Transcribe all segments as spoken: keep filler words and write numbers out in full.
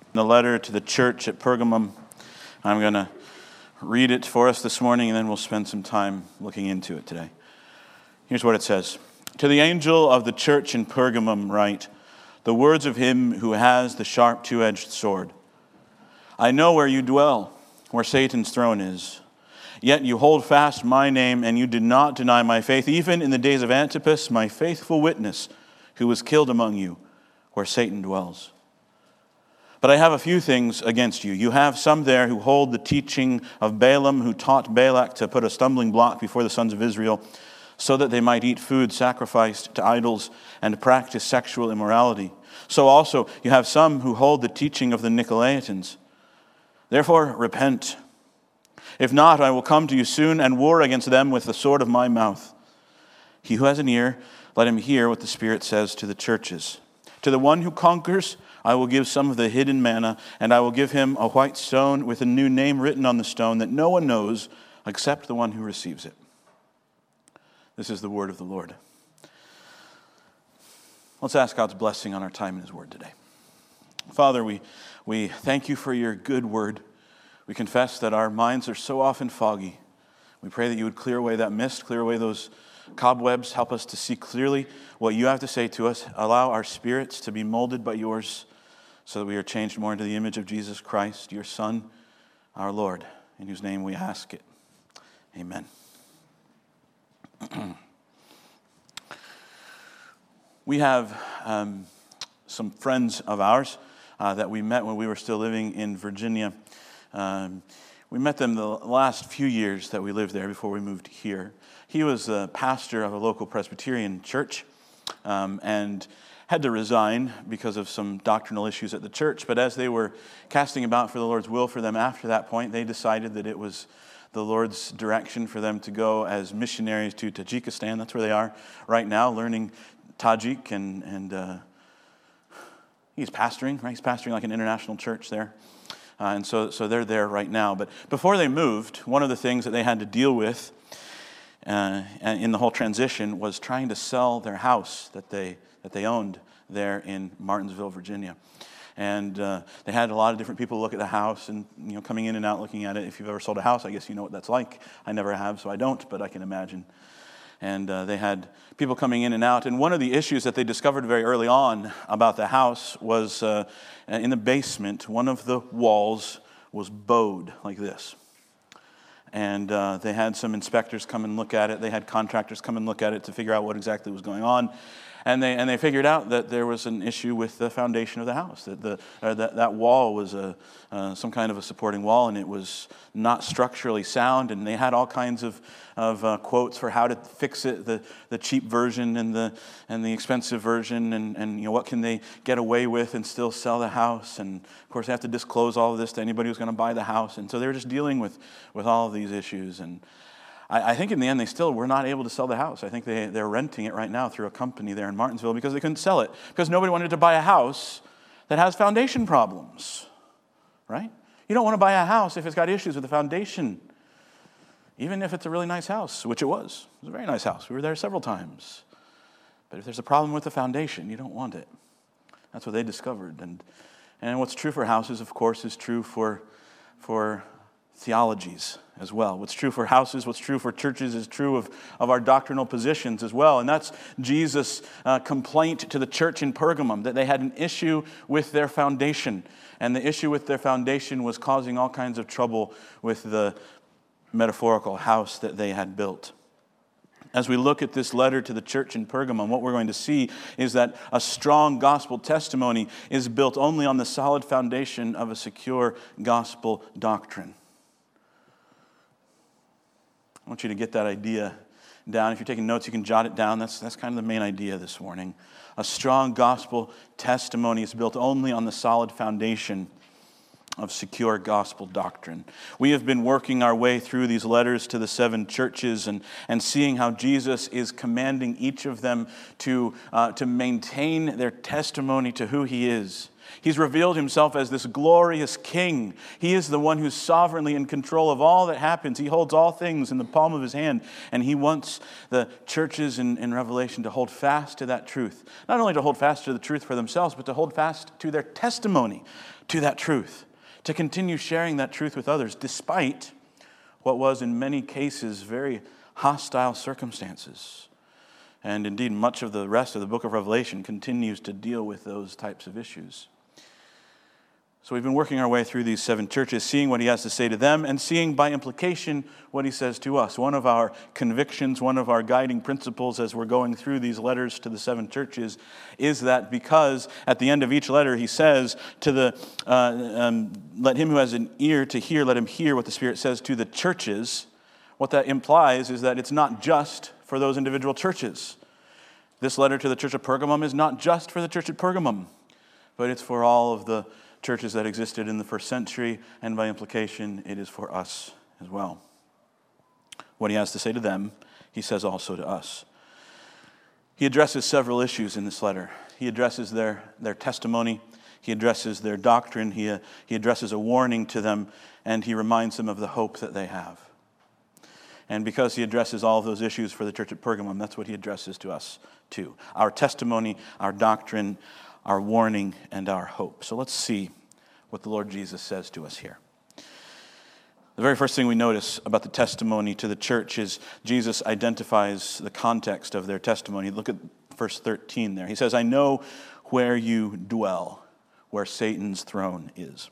The letter to the church at Pergamum. I'm going to read it for us this morning, and then we'll spend some time looking into it today. Here's what it says. To the angel of the church in Pergamum write, the words of him who has the sharp two-edged sword. I know where you dwell, where Satan's throne is. Yet you hold fast my name, and you did not deny my faith, even in the days of Antipas, my faithful witness, who was killed among you, where Satan dwells. But I have a few things against you. You have some there who hold the teaching of Balaam, who taught Balak to put a stumbling block before the sons of Israel, so that they might eat food sacrificed to idols and practice sexual immorality. So also you have some who hold the teaching of the Nicolaitans. Therefore repent. If not, I will come to you soon and war against them with the sword of my mouth. He who has an ear, let him hear what the Spirit says to the churches. To the one who conquers, I will give some of the hidden manna, and I will give him a white stone with a new name written on the stone that no one knows except the one who receives it. This is the word of the Lord. Let's ask God's blessing on our time in his word today. Father, we, we thank you for your good word. We confess that our minds are so often foggy. We pray that you would clear away that mist, clear away those cobwebs, help us to see clearly what you have to say to us. Allow our spirits to be molded by yours so that we are changed more into the image of Jesus Christ, your Son, our Lord, in whose name we ask it. Amen. We have um, some friends of ours uh, that we met when we were still living in Virginia. Um, we met them the last few years that we lived there before we moved here. He was a pastor of a local Presbyterian church um, and had to resign because of some doctrinal issues at the church. But as they were casting about for the Lord's will for them after that point, they decided that it was the Lord's direction for them to go as missionaries to Tajikistan. That's where they are right now, learning Tajik, and, and uh, he's pastoring, right? He's pastoring like an international church there. Uh, and so, so they're there right now. But before they moved, one of the things that they had to deal with uh, in the whole transition was trying to sell their house that they that they owned there in Martinsville, Virginia. And uh, they had a lot of different people look at the house and, you know, coming in and out looking at it. If you've ever sold a house, I guess you know what that's like. I never have, so I don't, but I can imagine. And uh, they had people coming in and out. And one of the issues that they discovered very early on about the house was uh, in the basement, one of the walls was bowed like this. And uh, they had some inspectors come and look at it. They had contractors come and look at it to figure out what exactly was going on. And they and they figured out that there was an issue with the foundation of the house. That the or that, that wall was a uh, some kind of a supporting wall, and it was not structurally sound. And they had all kinds of of uh, quotes for how to fix it: the the cheap version and the and the expensive version, and and you know what can they get away with and still sell the house. And of course, they have to disclose all of this to anybody who's going to buy the house. And so they were just dealing with with all of these issues. And I think in the end, they still were not able to sell the house. I think they, they're renting it right now through a company there in Martinsville because they couldn't sell it. Because nobody wanted to buy a house that has foundation problems, right? You don't want to buy a house if it's got issues with the foundation, even if it's a really nice house, which it was. It was a very nice house. We were there several times. But if there's a problem with the foundation, you don't want it. That's what they discovered. And and what's true for houses, of course, is true for for theologies as well. What's true for houses, what's true for churches is true of, of our doctrinal positions as well. And that's Jesus' uh, complaint to the church in Pergamum, that they had an issue with their foundation. And the issue with their foundation was causing all kinds of trouble with the metaphorical house that they had built. As we look at this letter to the church in Pergamum, what we're going to see is that a strong gospel testimony is built only on the solid foundation of a secure gospel doctrine. I want you to get that idea down. If you're taking notes, you can jot it down. That's, that's kind of the main idea this morning. A strong gospel testimony is built only on the solid foundation of secure gospel doctrine. We have been working our way through these letters to the seven churches and, and seeing how Jesus is commanding each of them to, uh, to maintain their testimony to who he is. He's revealed himself as this glorious king. He is the one who's sovereignly in control of all that happens. He holds all things in the palm of his hand, and he wants the churches in, in Revelation to hold fast to that truth. Not only to hold fast to the truth for themselves, but to hold fast to their testimony, to that truth, to continue sharing that truth with others, despite what was in many cases very hostile circumstances. And indeed, much of the rest of the book of Revelation continues to deal with those types of issues. So we've been working our way through these seven churches, seeing what he has to say to them, and seeing by implication what he says to us. One of our convictions, one of our guiding principles as we're going through these letters to the seven churches is that because at the end of each letter he says to the, uh, um, let him who has an ear to hear, let him hear what the Spirit says to the churches. What that implies is that it's not just for those individual churches. This letter to the church of Pergamum is not just for the church at Pergamum, but it's for all of the churches that existed in the first century, and by implication, it is for us as well. What he has to say to them, he says also to us. He addresses several issues in this letter. He addresses their, their testimony, he addresses their doctrine, he, he addresses a warning to them, and he reminds them of the hope that they have. And because he addresses all of those issues for the church at Pergamum, that's what he addresses to us too. Our testimony, our doctrine, our warning, and our hope. So let's see what the Lord Jesus says to us here. The very first thing we notice about the testimony to the church is Jesus identifies the context of their testimony. Look at verse thirteen there. He says, I know where you dwell, where Satan's throne is.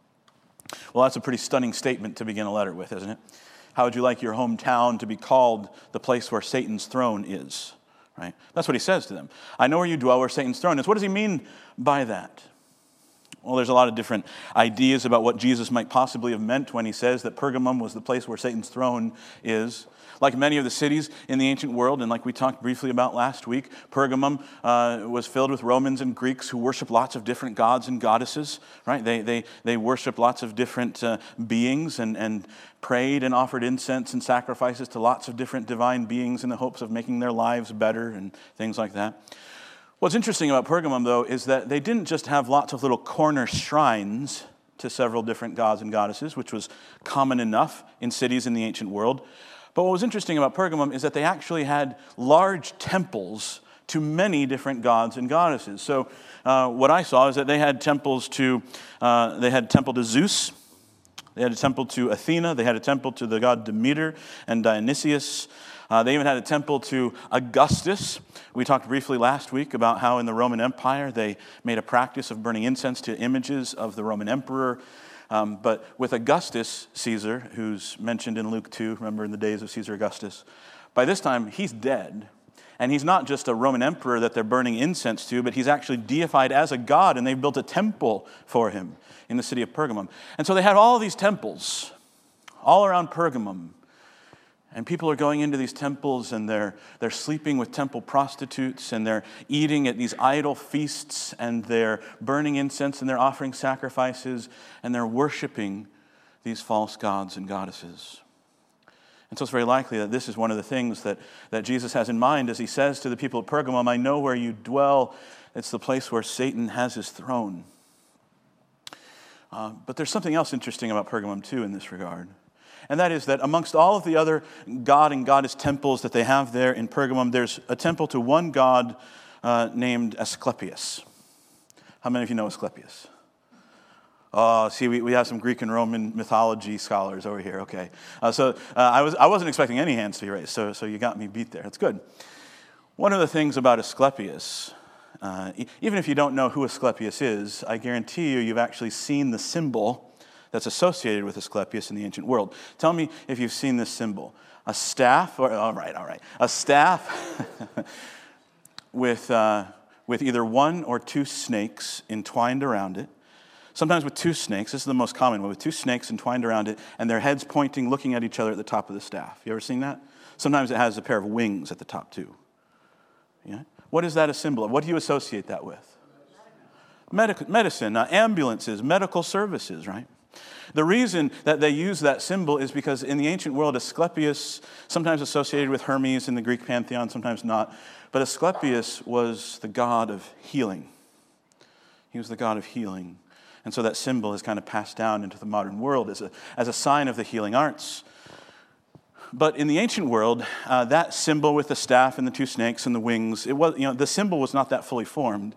Well, that's a pretty stunning statement to begin a letter with, isn't it? How would you like your hometown to be called the place where Satan's throne is? Right? That's what he says to them. I know where you dwell, where Satan's throne is. What does he mean by that? Well, there's a lot of different ideas about what Jesus might possibly have meant when he says that Pergamum was the place where Satan's throne is. Like many of the cities in the ancient world, and like we talked briefly about last week, Pergamum uh, was filled with Romans and Greeks who worship lots of different gods and goddesses, right? They they they worship lots of different uh, beings and, and prayed and offered incense and sacrifices to lots of different divine beings in the hopes of making their lives better and things like that. What's interesting about Pergamum, though, is that they didn't just have lots of little corner shrines to several different gods and goddesses, which was common enough in cities in the ancient world. But what was interesting about Pergamum is that they actually had large temples to many different gods and goddesses. So uh, what I saw is that they had temples to, uh, they had a temple to Zeus, they had a temple to Athena, they had a temple to the god Demeter and Dionysius. Uh, they even had a temple to Augustus. We talked briefly last week about how in the Roman Empire they made a practice of burning incense to images of the Roman emperor. Um, but with Augustus Caesar, who's mentioned in Luke two, remember in the days of Caesar Augustus, by this time he's dead. And he's not just a Roman emperor that they're burning incense to, but he's actually deified as a god, and they've built a temple for him in the city of Pergamum. And so they had all of these temples all around Pergamum. And people are going into these temples and they're they're sleeping with temple prostitutes and they're eating at these idol feasts and they're burning incense and they're offering sacrifices and they're worshiping these false gods and goddesses. And so it's very likely that this is one of the things that, that Jesus has in mind as he says to the people at Pergamum, I know where you dwell. It's the place where Satan has his throne. Uh, but there's something else interesting about Pergamum too in this regard. And that is that amongst all of the other god and goddess temples that they have there in Pergamum, there's a temple to one god uh, named Asclepius. How many of you know Asclepius? Oh, see, we, we have some Greek and Roman mythology scholars over here. Okay, uh, so uh, I was I wasn't expecting any hands to be raised, so so you got me beat there. That's good. One of the things about Asclepius, uh, e- even if you don't know who Asclepius is, I guarantee you you've actually seen the symbol that's associated with Asclepius in the ancient world. Tell me if you've seen this symbol. A staff, or all right, all right, a staff with uh, with either one or two snakes entwined around it. Sometimes with two snakes. This is the most common one, with two snakes entwined around it, and their heads pointing, looking at each other at the top of the staff. You ever seen that? Sometimes it has a pair of wings at the top too. Yeah. What is that a symbol of? What do you associate that with? Medic- medicine, uh, ambulances, medical services, right? The reason that they use that symbol is because in the ancient world, Asclepius, sometimes associated with Hermes in the Greek pantheon, sometimes not, but Asclepius was the god of healing. He was the god of healing. And so that symbol has kind of passed down into the modern world as a, as a sign of the healing arts. But in the ancient world, uh, that symbol with the staff and the two snakes and the wings, it was, you know, the symbol was not that fully formed.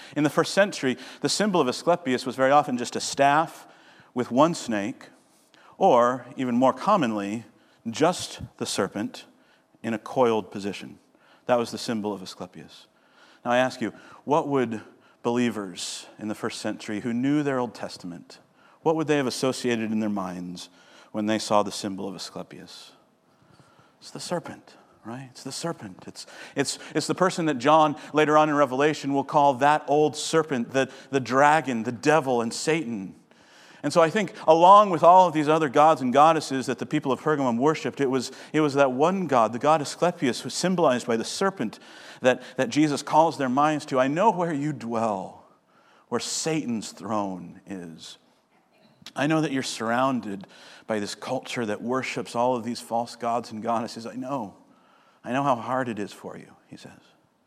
In the first century, the symbol of Asclepius was very often just a staff with one snake, or, even more commonly, just the serpent in a coiled position. That was the symbol of Asclepius. Now I ask you, what would believers in the first century who knew their Old Testament, what would they have associated in their minds when they saw the symbol of Asclepius? It's the serpent, right? It's the serpent. It's, it's, it's the person that John later on in Revelation will call that old serpent, the, the dragon, the devil, and Satan. And so I think along with all of these other gods and goddesses that the people of Pergamum worshipped, it was, it was that one God, the god Asclepius, who was symbolized by the serpent that, that Jesus calls their minds to. I know where you dwell, where Satan's throne is. I know that you're surrounded by this culture that worships all of these false gods and goddesses. I know. I know how hard it is for you, he says.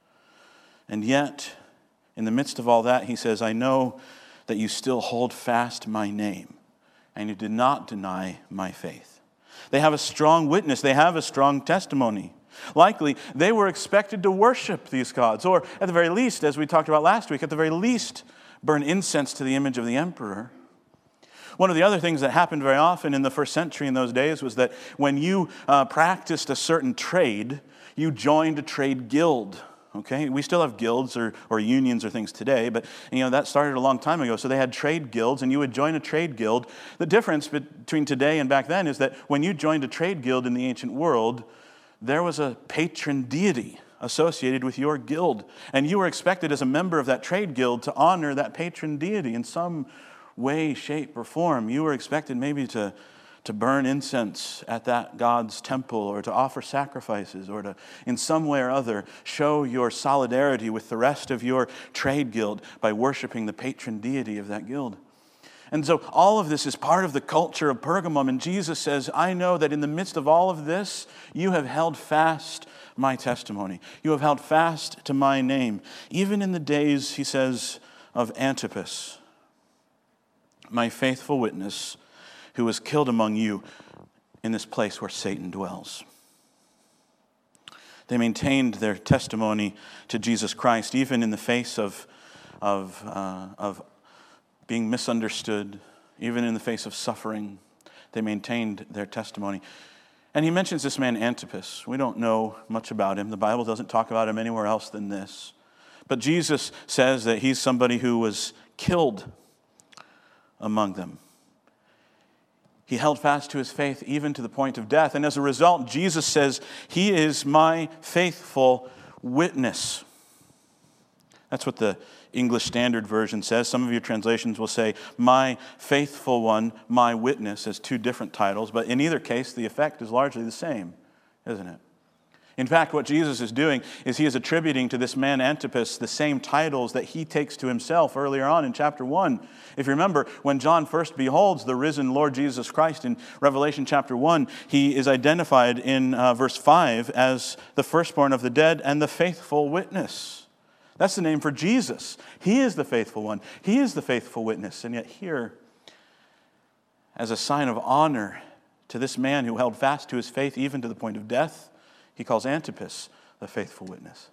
And yet, in the midst of all that, he says, I know that you still hold fast my name, and you did not deny my faith. They have a strong witness. They have a strong testimony. Likely, they were expected to worship these gods, or at the very least, as we talked about last week, at the very least, burn incense to the image of the emperor. One of the other things that happened very often in the first century in those days was that when you uh, practiced a certain trade, you joined a trade guild. Okay, we still have guilds or, or unions or things today, but you know that started a long time ago. So they had trade guilds, and you would join a trade guild. The difference between today and back then is that when you joined a trade guild in the ancient world, there was a patron deity associated with your guild, and you were expected as a member of that trade guild to honor that patron deity in some way, shape, or form. You were expected maybe to to burn incense at that God's temple, or to offer sacrifices, or to, in some way or other, show your solidarity with the rest of your trade guild by worshiping the patron deity of that guild. And so all of this is part of the culture of Pergamum, and Jesus says, I know that in the midst of all of this, you have held fast my testimony. You have held fast to my name. Even in the days, he says, of Antipas, my faithful witness, who was killed among you in this place where Satan dwells. They maintained their testimony to Jesus Christ, even in the face of, of, uh, of being misunderstood, even in the face of suffering. They maintained their testimony. And he mentions this man Antipas. We don't know much about him. The Bible doesn't talk about him anywhere else than this. But Jesus says that he's somebody who was killed among them. He held fast to his faith even to the point of death. And as a result, Jesus says, he is my faithful witness. That's what the English Standard Version says. Some of your translations will say, my faithful one, my witness, as two different titles. But in either case, the effect is largely the same, isn't it? In fact, what Jesus is doing is he is attributing to this man Antipas the same titles that he takes to himself earlier on in chapter one. If you remember, when John first beholds the risen Lord Jesus Christ in Revelation chapter one, he is identified in uh, verse five as the firstborn of the dead and the faithful witness. That's the name for Jesus. He is the faithful one. He is the faithful witness. And yet here, as a sign of honor to this man who held fast to his faith even to the point of death, he calls Antipas the faithful witness.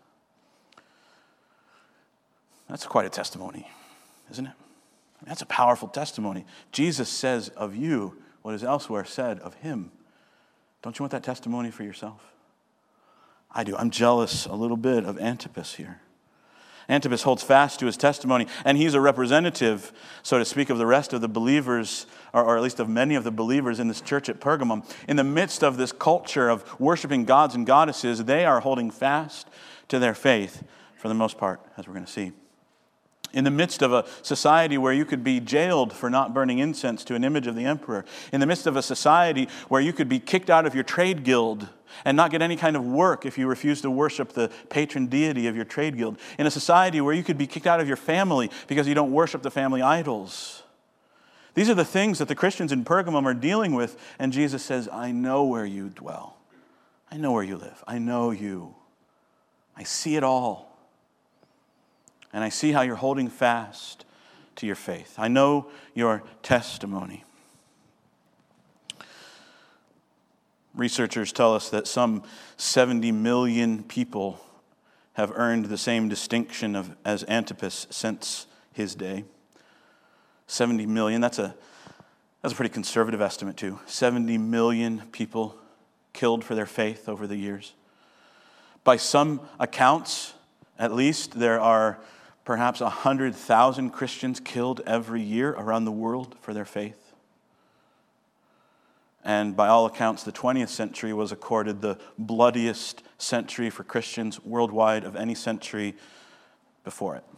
That's quite a testimony, isn't it? That's a powerful testimony. Jesus says of you what is elsewhere said of him. Don't you want that testimony for yourself? I do. I'm jealous a little bit of Antipas here. Antipas holds fast to his testimony, and he's a representative, so to speak, of the rest of the believers, or, or at least of many of the believers in this church at Pergamum. In the midst of this culture of worshiping gods and goddesses, they are holding fast to their faith, for the most part, as we're going to see. In the midst of a society where you could be jailed for not burning incense to an image of the emperor, in the midst of a society where you could be kicked out of your trade guild and not get any kind of work if you refuse to worship the patron deity of your trade guild, in a society where you could be kicked out of your family because you don't worship the family idols. These are the things that the Christians in Pergamum are dealing with, and Jesus says, I know where you dwell. I know where you live. I know you. I see it all. And I see how you're holding fast to your faith. I know your testimony. Researchers tell us that some seventy million people have earned the same distinction of, as Antipas since his day. seventy million, that's a, that's a pretty conservative estimate too. seventy million people killed for their faith over the years. By some accounts, at least, there are perhaps one hundred thousand Christians killed every year around the world for their faith. And by all accounts, the twentieth century was accorded the bloodiest century for Christians worldwide of any century before it.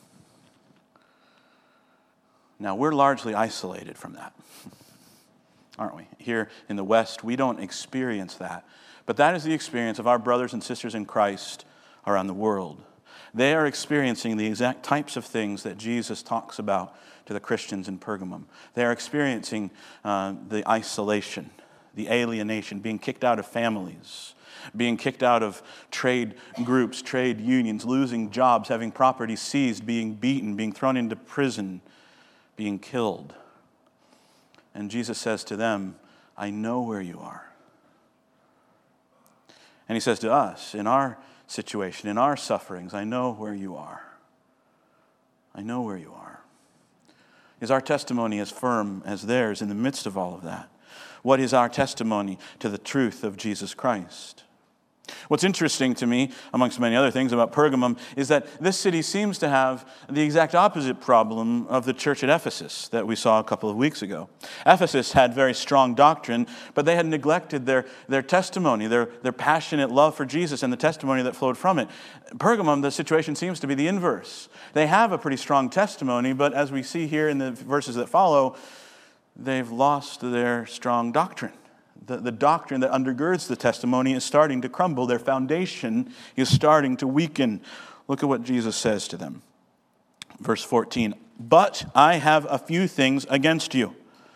Now, we're largely isolated from that, aren't we? Here in the West, we don't experience that. But that is the experience of our brothers and sisters in Christ around the world. They are experiencing the exact types of things that Jesus talks about to the Christians in Pergamum. They are experiencing uh, the isolation, the alienation, being kicked out of families, being kicked out of trade groups, trade unions, losing jobs, having property seized, being beaten, being thrown into prison, being killed. And Jesus says to them, I know where you are. And he says to us, in our situation, in our sufferings, I know where you are. I know where you are. Is our testimony as firm as theirs in the midst of all of that? What is our testimony to the truth of Jesus Christ? What's interesting to me, amongst many other things about Pergamum, is that this city seems to have the exact opposite problem of the church at Ephesus that we saw a couple of weeks ago. Ephesus had very strong doctrine, but they had neglected their, their testimony, their, their passionate love for Jesus and the testimony that flowed from it. Pergamum, the situation seems to be the inverse. They have a pretty strong testimony, but as we see here in the verses that follow, they've lost their strong doctrine. The, the doctrine that undergirds the testimony is starting to crumble. Their foundation is starting to weaken. Look at what Jesus says to them. Verse fourteen, but I have a few things against you.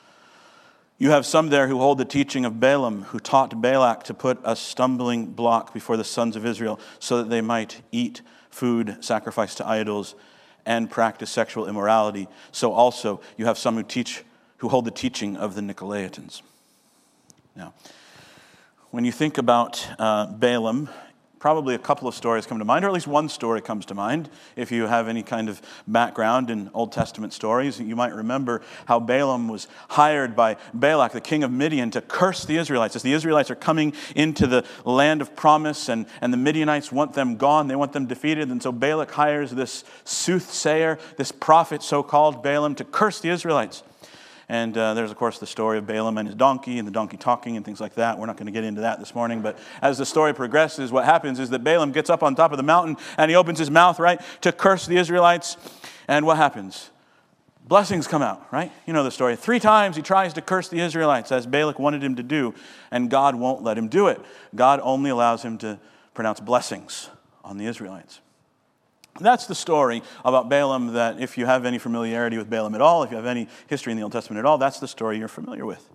You have some there who hold the teaching of Balaam, who taught Balak to put a stumbling block before the sons of Israel so that they might eat food sacrificed to idols and practice sexual immorality. So also you have some who teach, who hold the teaching of the Nicolaitans. Now, when you think about uh, Balaam, probably a couple of stories come to mind, or at least one story comes to mind. If you have any kind of background in Old Testament stories, you might remember how Balaam was hired by Balak, the king of Midian, to curse the Israelites. As the Israelites are coming into the land of promise, and, and the Midianites want them gone, they want them defeated, and so Balak hires this soothsayer, this prophet, so-called Balaam, to curse the Israelites. And uh, there's, of course, the story of Balaam and his donkey and the donkey talking and things like that. We're not going to get into that this morning. But as the story progresses, what happens is that Balaam gets up on top of the mountain and he opens his mouth, right, to curse the Israelites. And what happens? Blessings come out, right? You know the story. Three times he tries to curse the Israelites, as Balak wanted him to do, and God won't let him do it. God only allows him to pronounce blessings on the Israelites. That's the story about Balaam that, if you have any familiarity with Balaam at all, if you have any history in the Old Testament at all, that's the story you're familiar with.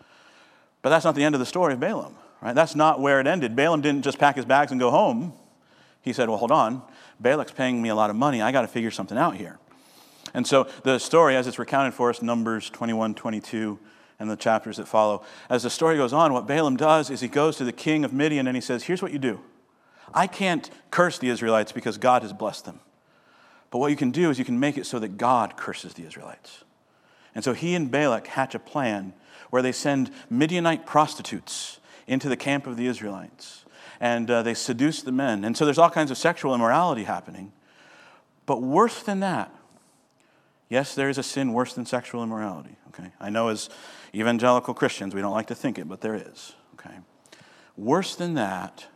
But that's not the end of the story of Balaam, right? That's not where it ended. Balaam didn't just pack his bags and go home. He said, well, hold on. Balak's paying me a lot of money. I got to figure something out here. And so the story, as it's recounted for us, Numbers twenty-one, twenty-two, and the chapters that follow, as the story goes on, what Balaam does is he goes to the king of Midian and he says, here's what you do. I can't curse the Israelites because God has blessed them. But what you can do is you can make it so that God curses the Israelites. And so he and Balak hatch a plan where they send Midianite prostitutes into the camp of the Israelites. And uh, they seduce the men. And so there's all kinds of sexual immorality happening. But worse than that, yes, there is a sin worse than sexual immorality. Okay, I know as evangelical Christians we don't like to think it, but there is. Okay, worse than that,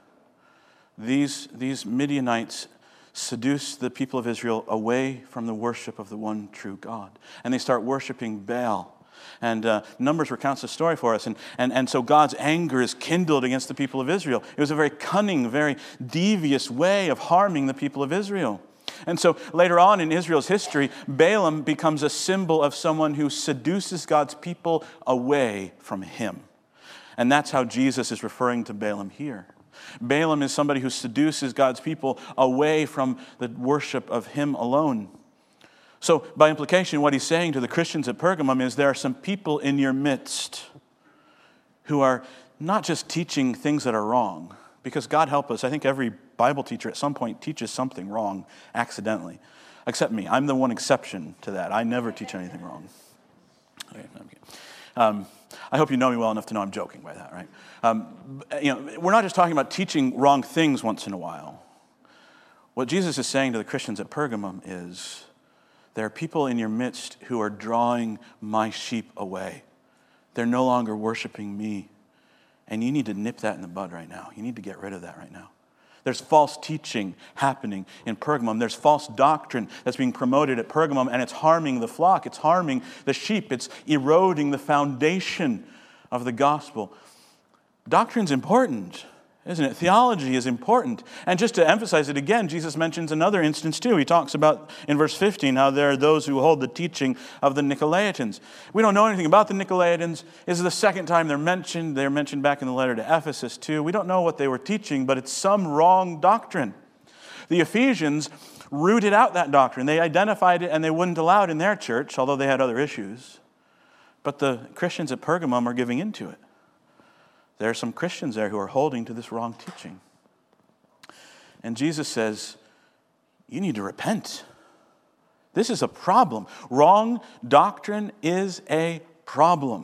These, these Midianites seduce the people of Israel away from the worship of the one true God. And they start worshiping Baal. And uh, Numbers recounts the story for us. And, and, and so God's anger is kindled against the people of Israel. It was a very cunning, very devious way of harming the people of Israel. And so later on in Israel's history, Balaam becomes a symbol of someone who seduces God's people away from him. And that's how Jesus is referring to Balaam here. Balaam is somebody who seduces God's people away from the worship of him alone. So by implication, what he's saying to the Christians at Pergamum is there are some people in your midst who are not just teaching things that are wrong. Because God help us, I think every Bible teacher at some point teaches something wrong accidentally. Except me. I'm the one exception to that. I never teach anything wrong. Okay, I'm kidding. Um, I hope you know me well enough to know I'm joking by that, right? Um, you know, we're not just talking about teaching wrong things once in a while. What Jesus is saying to the Christians at Pergamum is, there are people in your midst who are drawing my sheep away. They're no longer worshiping me. And you need to nip that in the bud right now. You need to get rid of that right now. There's false teaching happening in Pergamum. There's false doctrine that's being promoted at Pergamum, and it's harming the flock. It's harming the sheep. It's eroding the foundation of the gospel. Doctrine's important, isn't it? Theology is important. And just to emphasize it again, Jesus mentions another instance too. He talks about, in verse fifteen, how there are those who hold the teaching of the Nicolaitans. We don't know anything about the Nicolaitans. This is the second time they're mentioned. They're mentioned back in the letter to Ephesus too. We don't know what they were teaching, but it's some wrong doctrine. The Ephesians rooted out that doctrine. They identified it and they wouldn't allow it in their church, although they had other issues. But the Christians at Pergamum are giving into it. There are some Christians there who are holding to this wrong teaching. And Jesus says, you need to repent. This is a problem. Wrong doctrine is a problem.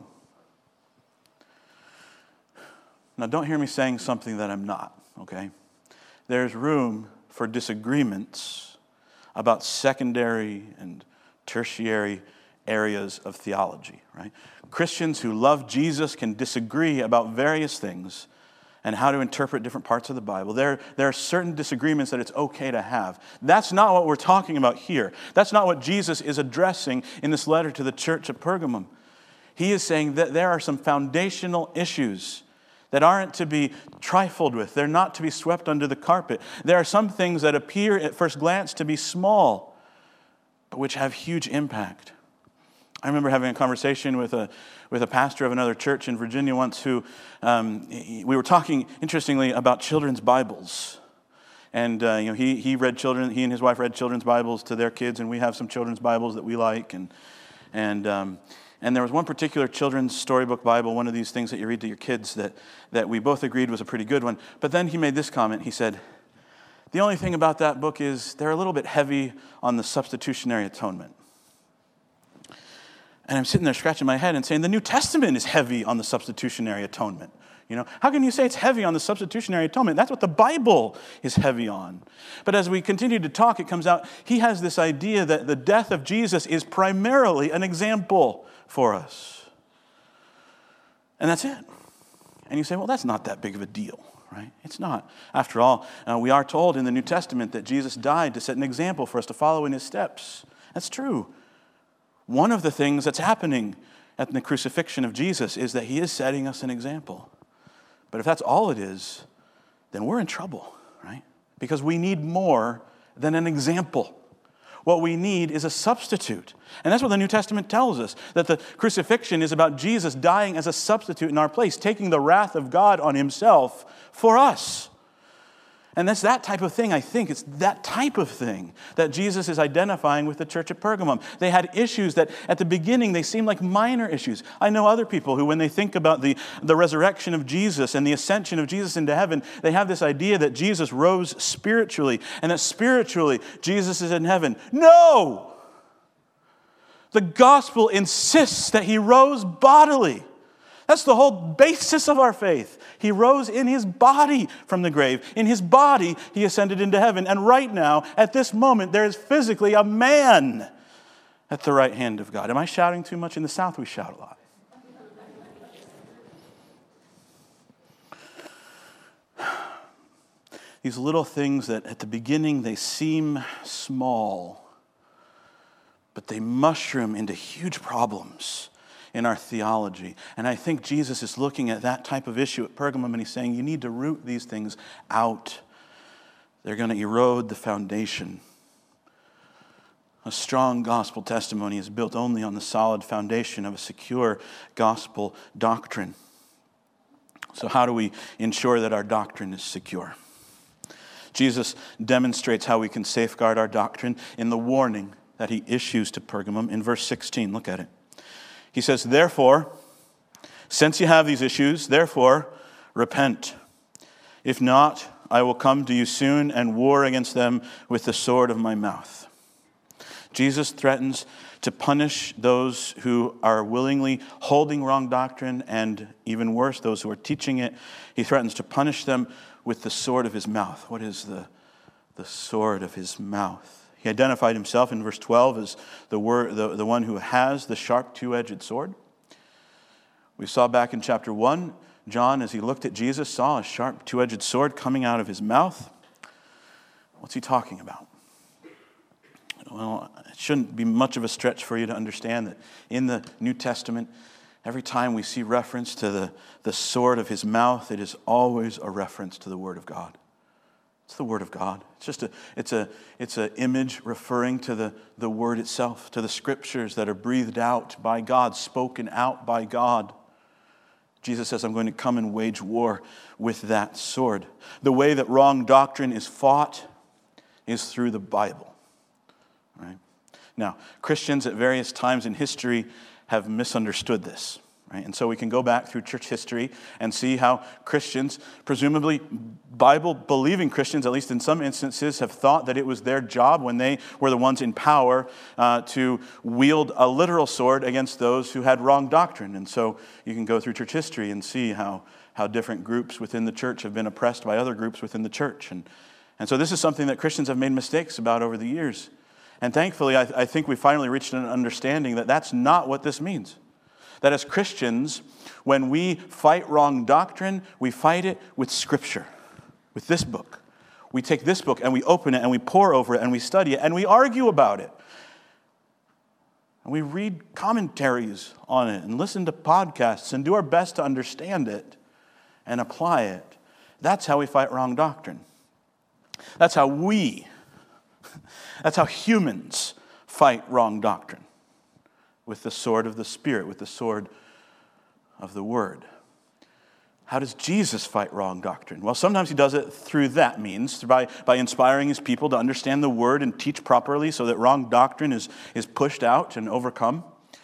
Now, don't hear me saying something that I'm not, okay? There's room for disagreements about secondary and tertiary areas of theology, right? Christians who love Jesus can disagree about various things and how to interpret different parts of the Bible. There, there are certain disagreements that it's okay to have. That's not what we're talking about here. That's not what Jesus is addressing in this letter to the church at Pergamum. He is saying that there are some foundational issues that aren't to be trifled with. They're not to be swept under the carpet. There are some things that appear at first glance to be small, but which have huge impact. I remember having a conversation with a with a pastor of another church in Virginia once who, um, he, we were talking, interestingly, about children's Bibles. And uh, you know, he he read children, he and his wife read children's Bibles to their kids, and we have some children's Bibles that we like. And and um, and there was one particular children's storybook Bible, one of these things that you read to your kids, that, that we both agreed was a pretty good one. But then he made this comment. He said, the only thing about that book is they're a little bit heavy on the substitutionary atonement. And I'm sitting there scratching my head and saying, the New Testament is heavy on the substitutionary atonement. You know, how can you say it's heavy on the substitutionary atonement? That's what the Bible is heavy on. But as we continue to talk, it comes out, he has this idea that the death of Jesus is primarily an example for us. And that's it. And you say, well, that's not that big of a deal, right? It's not. After all, uh, we are told in the New Testament that Jesus died to set an example for us to follow in his steps. That's true. One of the things that's happening at the crucifixion of Jesus is that he is setting us an example. But if that's all it is, then we're in trouble, right? Because we need more than an example. What we need is a substitute. And that's what the New Testament tells us, that the crucifixion is about Jesus dying as a substitute in our place, taking the wrath of God on himself for us. And that's that type of thing, I think. It's that type of thing that Jesus is identifying with the church at Pergamum. They had issues that at the beginning they seemed like minor issues. I know other people who, when they think about the, the resurrection of Jesus and the ascension of Jesus into heaven, they have this idea that Jesus rose spiritually and that spiritually Jesus is in heaven. No! The gospel insists that he rose bodily. That's the whole basis of our faith. He rose in his body from the grave. In his body, he ascended into heaven. And right now, at this moment, there is physically a man at the right hand of God. Am I shouting too much? In the South, we shout a lot. These little things that at the beginning they seem small, but they mushroom into huge problems in our theology. And I think Jesus is looking at that type of issue at Pergamum and he's saying, you need to root these things out. They're going to erode the foundation. A strong gospel testimony is built only on the solid foundation of a secure gospel doctrine. So how do we ensure that our doctrine is secure? Jesus demonstrates how we can safeguard our doctrine in the warning that he issues to Pergamum in verse sixteen. Look at it. He says, therefore, since you have these issues, therefore, repent. If not, I will come to you soon and war against them with the sword of my mouth. Jesus threatens to punish those who are willingly holding wrong doctrine, and even worse, those who are teaching it. He threatens to punish them with the sword of his mouth. What is the, the sword of his mouth? He identified himself in verse twelve as the, word, the, the one who has the sharp two-edged sword. We saw back in chapter one, John, as he looked at Jesus, saw a sharp two-edged sword coming out of his mouth. What's he talking about? Well, it shouldn't be much of a stretch for you to understand that in the New Testament, every time we see reference to the, the sword of his mouth, it is always a reference to the Word of God. It's the Word of God. It's just a, it's a, it's an image referring to the, the Word itself, to the Scriptures that are breathed out by God, spoken out by God. Jesus says, I'm going to come and wage war with that sword. The way that wrong doctrine is fought is through the Bible. Right? Now, Christians at various times in history have misunderstood this. Right? And so we can go back through church history and see how Christians, presumably Bible-believing Christians, at least in some instances, have thought that it was their job when they were the ones in power uh, to wield a literal sword against those who had wrong doctrine. And so you can go through church history and see how, how different groups within the church have been oppressed by other groups within the church. And, and so this is something that Christians have made mistakes about over the years. And thankfully, I, I think we finally reached an understanding that that's not what this means. That as Christians, when we fight wrong doctrine, we fight it with Scripture, with this book. We take this book and we open it and we pore over it and we study it and we argue about it. And we read commentaries on it and listen to podcasts and do our best to understand it and apply it. That's how we fight wrong doctrine. That's how we, that's how humans fight wrong doctrine. With the sword of the Spirit, with the sword of the Word. How does Jesus fight wrong doctrine? Well, sometimes he does it through that means, by, by inspiring his people to understand the Word and teach properly so that wrong doctrine is, is pushed out and overcome.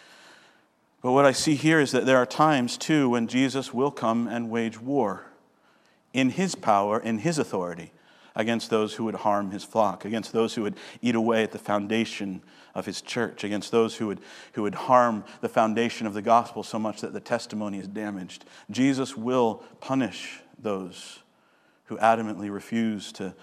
But what I see here is that there are times, too, when Jesus will come and wage war in his power, in his authority, against those who would harm his flock, against those who would eat away at the foundation of his church, against those who would, who would harm the foundation of the gospel so much that the testimony is damaged. Jesus will punish those who adamantly refuse to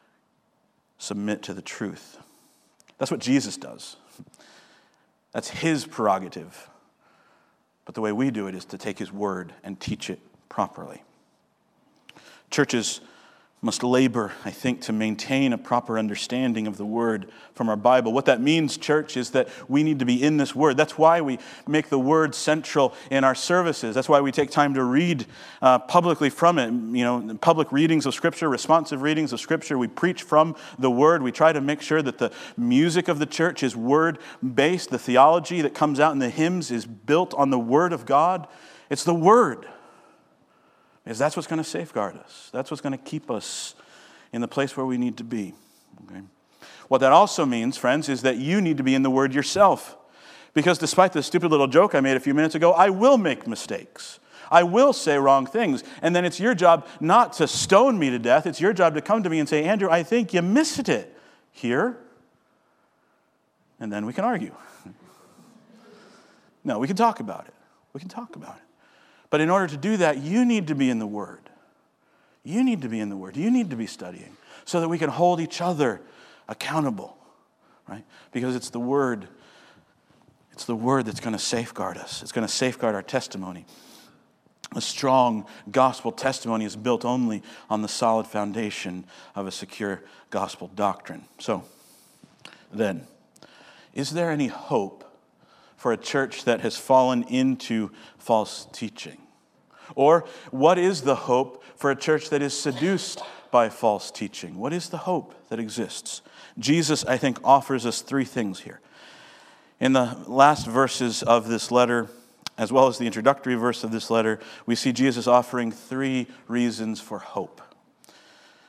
submit to the truth. That's what Jesus does. That's his prerogative. But the way we do it is to take his word and teach it properly. Churches must labor, I think, to maintain a proper understanding of the Word from our Bible. What that means, church, is that we need to be in this Word. That's why we make the Word central in our services. That's why we take time to read uh, publicly from it. You know, public readings of Scripture, responsive readings of Scripture. We preach from the Word. We try to make sure that the music of the church is Word-based. The theology that comes out in the hymns is built on the Word of God. It's the Word. Because that's what's going to safeguard us. That's what's going to keep us in the place where we need to be. Okay? What that also means, friends, is that you need to be in the Word yourself. Because despite the stupid little joke I made a few minutes ago, I will make mistakes. I will say wrong things. And then it's your job not to stone me to death. It's your job to come to me and say, Andrew, I think you missed it here. And then we can argue. No, we can talk about it. We can talk about it. But in order to do that, you need to be in the Word. You need to be in the Word. You need to be studying so that we can hold each other accountable, right? Because it's the Word, it's the Word that's going to safeguard us. It's going to safeguard our testimony. A strong gospel testimony is built only on the solid foundation of a secure gospel doctrine. So, then, is there any hope for a church that has fallen into false teaching? Or what is the hope for a church that is seduced by false teaching? What is the hope that exists? Jesus, I think, offers us three things here. In the last verses of this letter, as well as the introductory verse of this letter, we see Jesus offering three reasons for hope.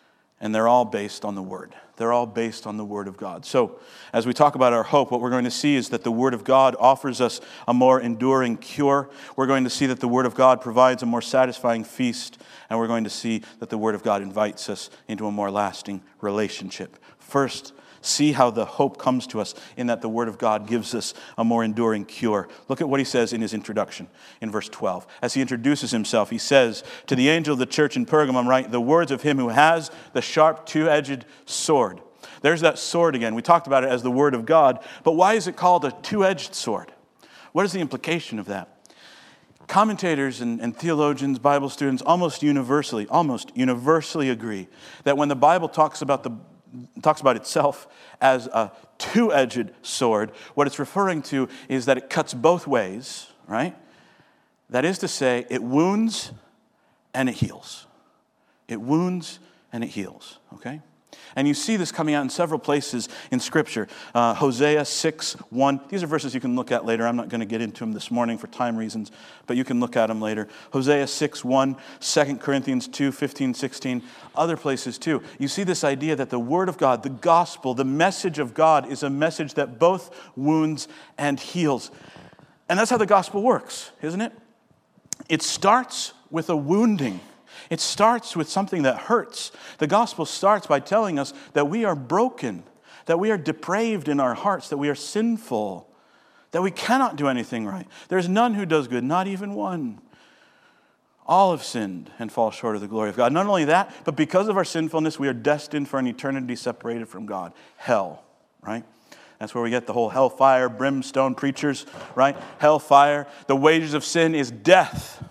And they're all based on the Word. They're all based on the Word of God. So, as we talk about our hope, what we're going to see is that the Word of God offers us a more enduring cure. We're going to see that the Word of God provides a more satisfying feast. And we're going to see that the Word of God invites us into a more lasting relationship. First, see how the hope comes to us in that the Word of God gives us a more enduring cure. Look at what he says in his introduction in verse twelve. As he introduces himself, he says, to the angel of the church in Pergamum, write the words of him who has the sharp two-edged sword. There's that sword again. We talked about it as the Word of God, but why is it called a two-edged sword? What is the implication of that? Commentators and, and theologians, Bible students, almost universally, almost universally agree that when the Bible talks about the talks about itself as a two-edged sword, what it's referring to is that it cuts both ways, right? That is to say, it wounds and it heals. It wounds and it heals, okay? And you see this coming out in several places in Scripture. Uh, Hosea six one. These are verses you can look at later. I'm not going to get into them this morning for time reasons, but you can look at them later. Hosea six one, Second Corinthians two fifteen, sixteen, other places too. You see this idea that the Word of God, the gospel, the message of God is a message that both wounds and heals. And that's how the gospel works, isn't it? It starts with a wounding. It starts with something that hurts. The gospel starts by telling us that we are broken, that we are depraved in our hearts, that we are sinful, that we cannot do anything right. There's none who does good, not even one. All have sinned and fall short of the glory of God. Not only that, but because of our sinfulness, we are destined for an eternity separated from God. Hell, right? That's where we get the whole hellfire, brimstone preachers, right? Hellfire. The wages of sin is death.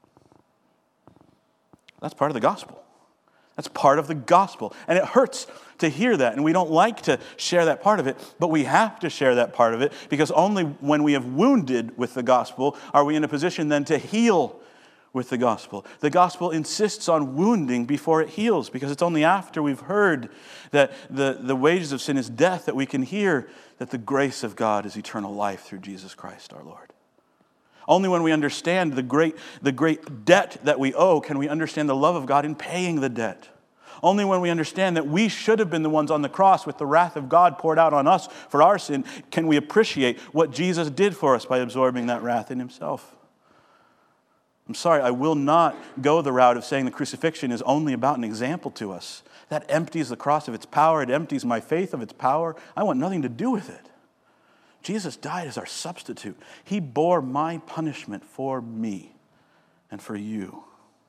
That's part of the gospel. That's part of the gospel. And it hurts to hear that, and we don't like to share that part of it, but we have to share that part of it because only when we have wounded with the gospel are we in a position then to heal with the gospel. The gospel insists on wounding before it heals because it's only after we've heard that the, the wages of sin is death that we can hear that the grace of God is eternal life through Jesus Christ our Lord. Only when we understand the great, the great debt that we owe can we understand the love of God in paying the debt. Only when we understand that we should have been the ones on the cross with the wrath of God poured out on us for our sin can we appreciate what Jesus did for us by absorbing that wrath in himself. I'm sorry, I will not go the route of saying the crucifixion is only about an example to us. That empties the cross of its power. It empties my faith of its power. I want nothing to do with it. Jesus died as our substitute. He bore my punishment for me and for you.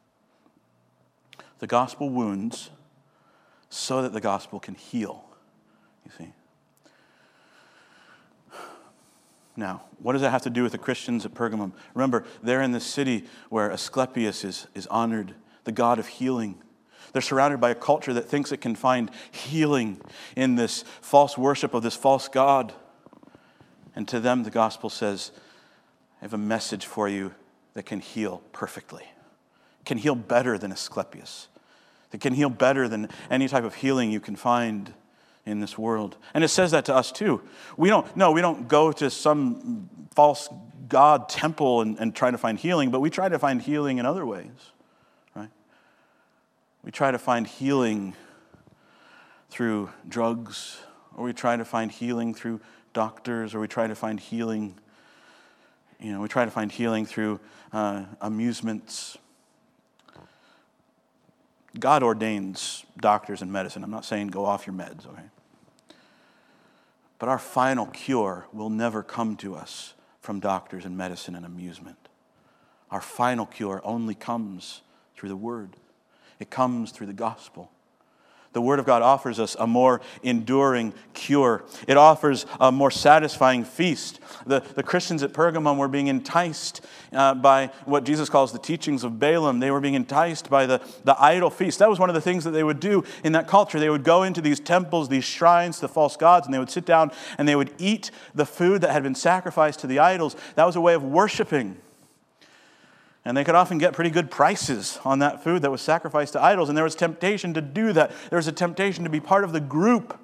The gospel wounds so that the gospel can heal, you see. Now, what does that have to do with the Christians at Pergamum? Remember, they're in the city where Asclepius is, is honored, the God of healing. They're surrounded by a culture that thinks it can find healing in this false worship of this false god. And to them, the gospel says, I have a message for you that can heal perfectly. Can heal better than Asclepius. That can heal better than any type of healing you can find in this world. And it says that to us too. We don't, no, we don't go to some false god temple and, and try to find healing, but we try to find healing in other ways, right? We try to find healing through drugs, or we try to find healing through doctors, or we try to find healing, you know, we try to find healing through uh, amusements. God ordains doctors and medicine. I'm not saying go off your meds, okay? But our final cure will never come to us from doctors and medicine and amusement. Our final cure only comes through the Word. It comes through the gospel. The Word of God offers us a more enduring cure. It offers a more satisfying feast. The, the Christians at Pergamum were being enticed uh, by what Jesus calls the teachings of Balaam. They were being enticed by the, the idol feast. That was one of the things that they would do in that culture. They would go into these temples, these shrines to false gods, and they would sit down and they would eat the food that had been sacrificed to the idols. That was a way of worshiping. And they could often get pretty good prices on that food that was sacrificed to idols. And there was temptation to do that. There was a temptation to be part of the group.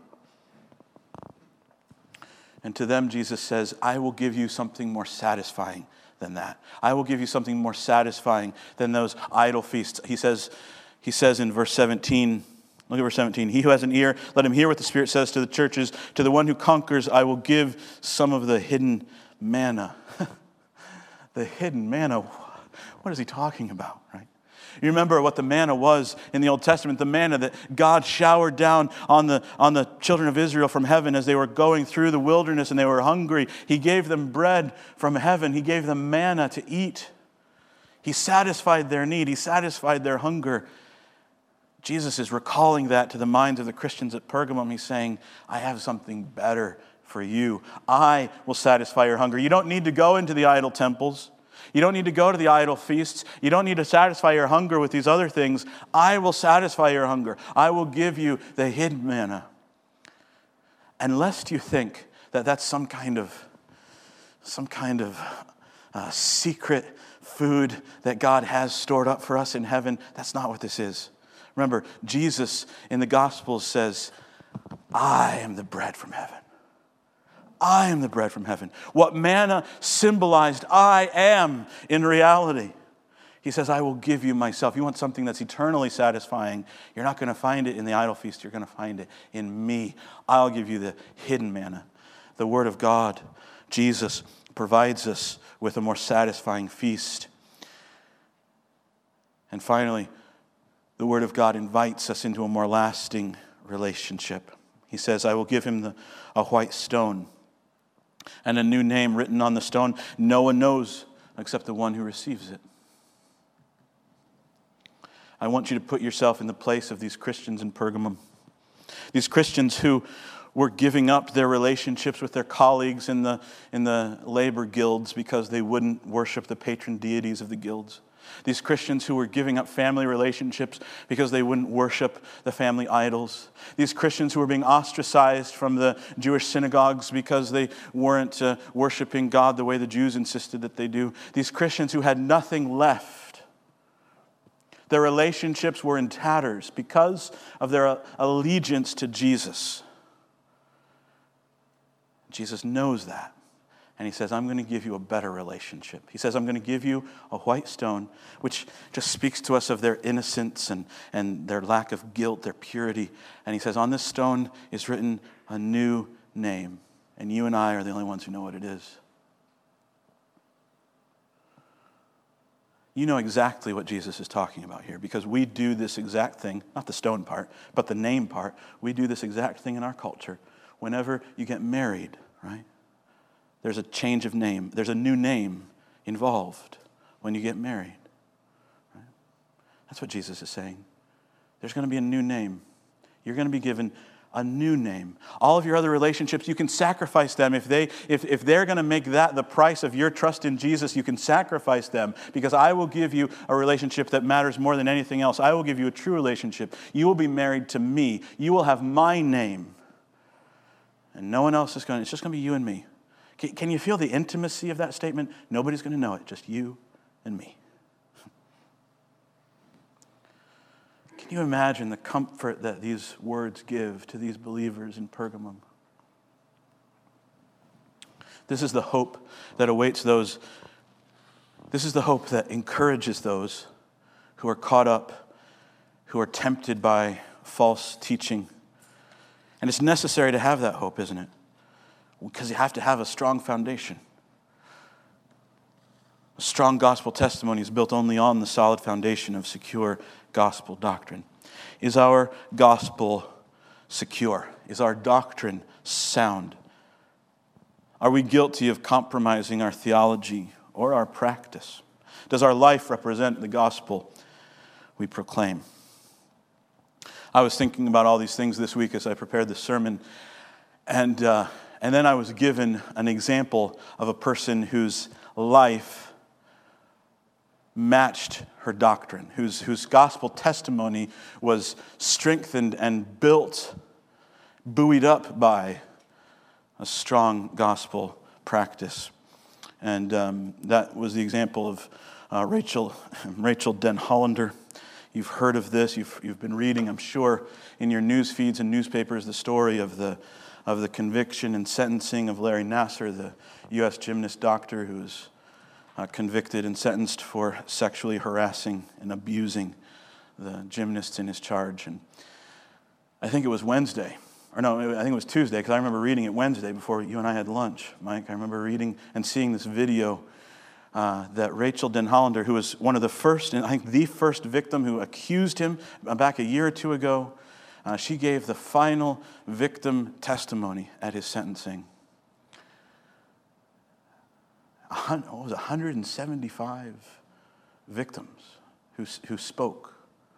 And to them, Jesus says, I will give you something more satisfying than that. I will give you something more satisfying than those idol feasts. He says, he says in verse seventeen, Look at verse seventeen. He who has an ear, let him hear what the Spirit says to the churches. To the one who conquers, I will give some of the hidden manna. The hidden manna. What is he talking about, right? You remember what the manna was in the Old Testament, the manna that God showered down on the, on the children of Israel from heaven as they were going through the wilderness and they were hungry. He gave them bread from heaven. He gave them manna to eat. He satisfied their need. He satisfied their hunger. Jesus is recalling that to the minds of the Christians at Pergamum. He's saying, I have something better for you. I will satisfy your hunger. You don't need to go into the idol temples. You don't need to go to the idol feasts. You don't need to satisfy your hunger with these other things. I will satisfy your hunger. I will give you the hidden manna. And lest you think that that's some kind of, some kind of uh, secret food that God has stored up for us in heaven, that's not what this is. Remember, Jesus in the Gospels says, I am the bread from heaven. I am the bread from heaven. What manna symbolized, I am in reality. He says, I will give you myself. You want something that's eternally satisfying. You're not going to find it in the idol feast. You're going to find it in me. I'll give you the hidden manna. The Word of God, Jesus, provides us with a more satisfying feast. And finally, the Word of God invites us into a more lasting relationship. He says, I will give him the, a white stone and a new name written on the stone. No one knows except the one who receives it. I want you to put yourself in the place of these Christians in Pergamum. These Christians who were giving up their relationships with their colleagues in the, in the labor guilds because they wouldn't worship the patron deities of the guilds. These Christians who were giving up family relationships because they wouldn't worship the family idols. These Christians who were being ostracized from the Jewish synagogues because they weren't uh, worshiping God the way the Jews insisted that they do. These Christians who had nothing left. Their relationships were in tatters because of their allegiance to Jesus. Jesus knows that. And he says, I'm going to give you a better relationship. He says, I'm going to give you a white stone, which just speaks to us of their innocence and, and their lack of guilt, their purity. And he says, on this stone is written a new name. And you and I are the only ones who know what it is. You know exactly what Jesus is talking about here, because we do this exact thing, not the stone part, but the name part. We do this exact thing in our culture. Whenever you get married, right? There's a change of name. There's a new name involved when you get married. Right? That's what Jesus is saying. There's going to be a new name. You're going to be given a new name. All of your other relationships, you can sacrifice them. If, they, if, if they're going to make that the price of your trust in Jesus, you can sacrifice them, because I will give you a relationship that matters more than anything else. I will give you a true relationship. You will be married to me. You will have my name. And no one else is going to, it's just going to be you and me. Can you feel the intimacy of that statement? Nobody's going to know it, just you and me. Can you imagine the comfort that these words give to these believers in Pergamum? This is the hope that awaits those. This is the hope that encourages those who are caught up, who are tempted by false teaching. And it's necessary to have that hope, isn't it? Because you have to have a strong foundation. A strong gospel testimony is built only on the solid foundation of secure gospel doctrine. Is our gospel secure? Is our doctrine sound? Are we guilty of compromising our theology or our practice? Does our life represent the gospel we proclaim? I was thinking about all these things this week as I prepared the sermon, and uh, And then I was given an example of a person whose life matched her doctrine, whose, whose gospel testimony was strengthened and built, buoyed up by a strong gospel practice. And um, that was the example of uh, Rachel, Rachel Den Hollander. You've heard of this. You've, you've been reading, I'm sure, in your news feeds and newspapers, the story of the of the conviction and sentencing of Larry Nassar, the U S gymnast doctor who was uh, convicted and sentenced for sexually harassing and abusing the gymnasts in his charge. And I think it was Wednesday. Or no, I think it was Tuesday, because I remember reading it Wednesday before you and I had lunch, Mike. I remember reading and seeing this video uh, that Rachel Denhollander, who was one of the first, and I think the first victim who accused him back a year or two ago, uh, she gave the final victim testimony at his sentencing. What was it, one hundred seventy-five victims who, who spoke.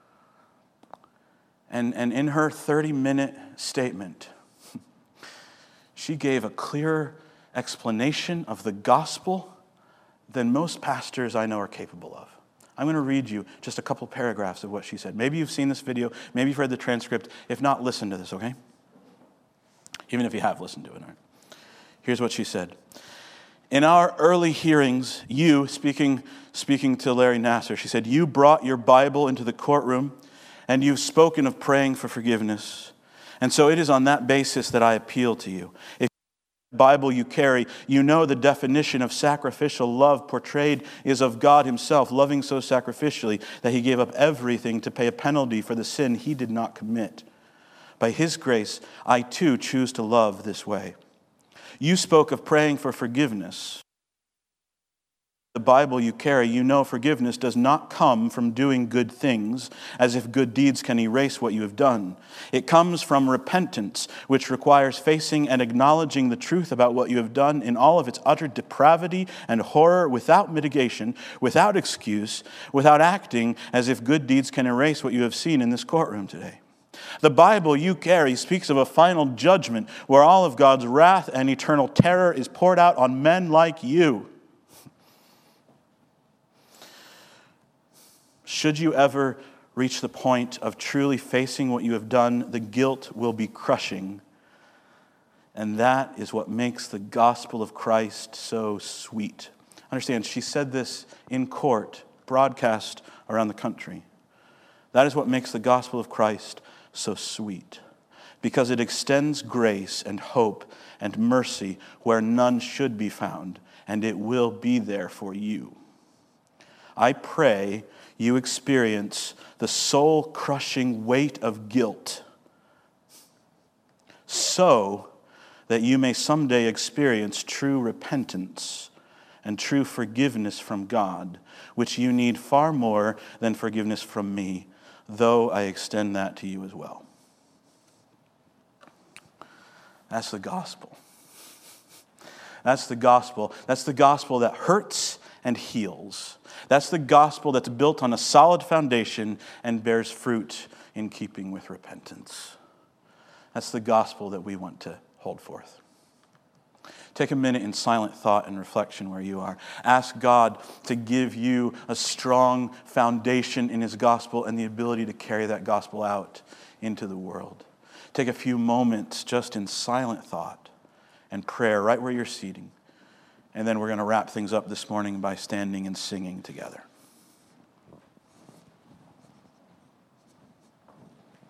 And, and in her thirty-minute statement, she gave a clearer explanation of the gospel than most pastors I know are capable of. I'm going to read you just a couple paragraphs of what she said. Maybe you've seen this video. Maybe you've read the transcript. If not, listen to this, okay? Even if you have listened to it. All right. Here's what she said. In our early hearings, you, speaking, speaking to Larry Nassar, she said, you brought your Bible into the courtroom and you've spoken of praying for forgiveness. And so it is on that basis that I appeal to you. If the Bible you carry, you know the definition of sacrificial love portrayed is of God himself, loving so sacrificially that he gave up everything to pay a penalty for the sin he did not commit. By his grace, I too choose to love this way. You spoke of praying for forgiveness. The Bible you carry, you know forgiveness does not come from doing good things, as if good deeds can erase what you have done. It comes from repentance, which requires facing and acknowledging the truth about what you have done in all of its utter depravity and horror, without mitigation, without excuse, without acting as if good deeds can erase what you have seen in this courtroom today. The Bible you carry speaks of a final judgment where all of God's wrath and eternal terror is poured out on men like you. Should you ever reach the point of truly facing what you have done, the guilt will be crushing. And that is what makes the gospel of Christ so sweet. Understand, she said this in court, broadcast around the country. That is what makes the gospel of Christ so sweet, because it extends grace and hope and mercy where none should be found, and it will be there for you. I pray you experience the soul-crushing weight of guilt so that you may someday experience true repentance and true forgiveness from God, which you need far more than forgiveness from me, though I extend that to you as well. That's the gospel. That's the gospel. That's the gospel that hurts and heals. That's the gospel that's built on a solid foundation and bears fruit in keeping with repentance. That's the gospel that we want to hold forth. Take a minute in silent thought and reflection where you are. Ask God to give you a strong foundation in his gospel and the ability to carry that gospel out into the world. Take a few moments just in silent thought and prayer right where you're seating. And then we're going to wrap things up this morning by standing and singing together.